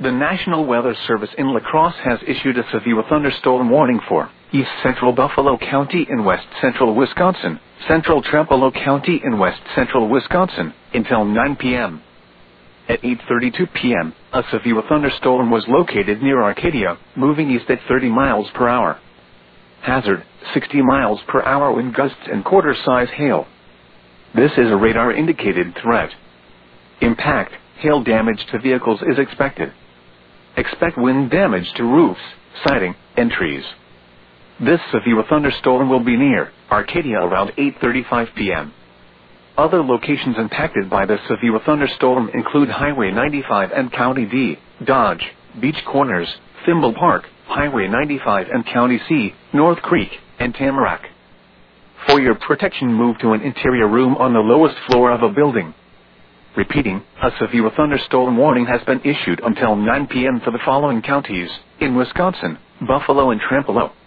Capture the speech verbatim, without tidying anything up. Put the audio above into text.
The National Weather Service in La Crosse has issued a severe thunderstorm warning for east central Buffalo County in west central Wisconsin, central Trempealeau County in west central Wisconsin, until nine p m At eight thirty-two p m, a severe thunderstorm was located near Arcadia, moving east at thirty miles per hour. Hazard, sixty miles per hour wind gusts and quarter-size hail. This is a radar-indicated threat. Impact, hail damage to vehicles is expected. Expect wind damage to roofs, siding, and trees. This severe thunderstorm will be near Arcadia around eight thirty-five p m Other locations impacted by the severe thunderstorm include Highway ninety-five and County D, Dodge, Beach Corners, Thimble Park, Highway ninety-five and County C, North Creek, and Tamarack. For your protection, move to an interior room on the lowest floor of a building. Repeating, a severe thunderstorm warning has been issued until nine p m for the following counties in Wisconsin: Buffalo and Trempealeau.